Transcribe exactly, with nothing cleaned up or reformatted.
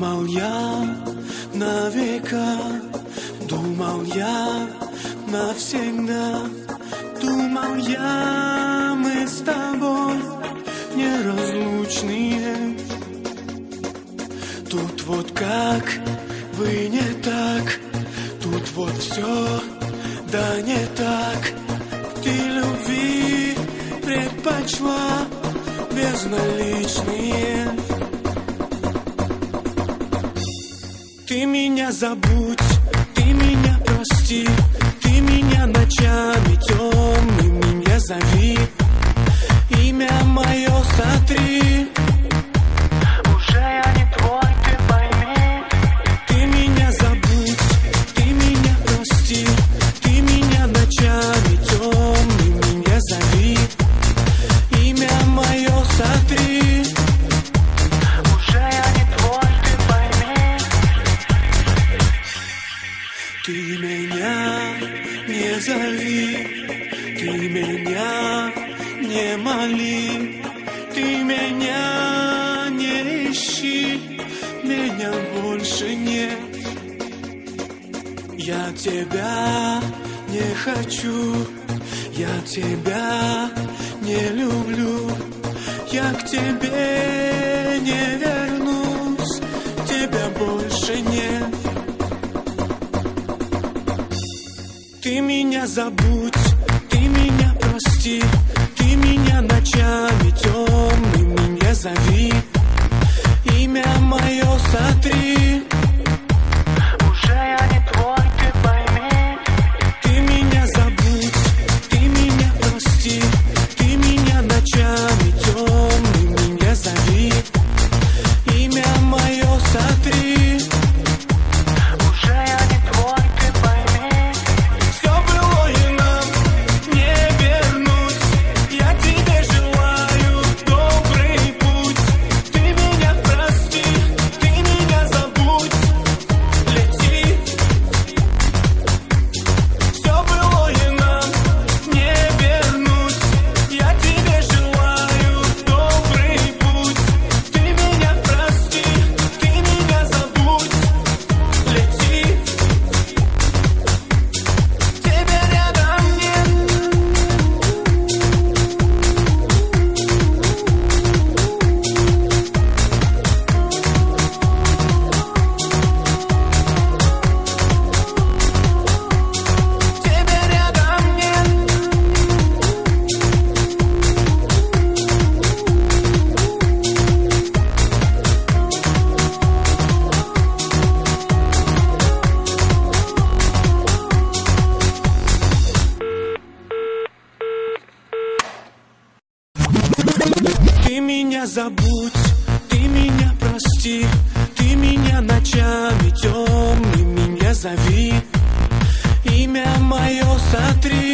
Думал я на века, думал я навсегда, думал я, мы с тобой неразлучные. Тут вот как вы не так, тут вот все, да не так. Ты любви предпочла безналичные. Ты меня забудь, ты меня прости, ты меня ночами темными не зови, имя мое сотри. Уже я не твой, ты пойми. Ты меня забудь, ты меня прости, ты меня ночами темными не зови, имя мое сотри. Уже я не твой, ты пойми. Ты меня не зови, ты меня не моли, ты меня не ищи, меня больше нет. Я тебя не хочу, я тебя не люблю, я к тебе не вернусь, тебя больше нет. Ты меня забудь, ты меня прости, ты меня ночами темными не зови, имя мое сотри. Уже я не твой, ты пойми. Ты меня забудь, ты меня прости, ты меня ночами темными не зови, имя мое сотри. Уже я не твой, ты пойми. Все было и нам не вернуть. Я тебе желаю добрый путь. Ты меня прости, ты меня забудь. Лети. Все было и нам не вернуть. Я тебе желаю добрый путь. Ты меня прости, ты меня забудь. Лети. Тебя рядом нет. Тебя рядом нет. Ты меня забудь, ты меня прости, ты меня ночами темными не зови, имя мое сотри.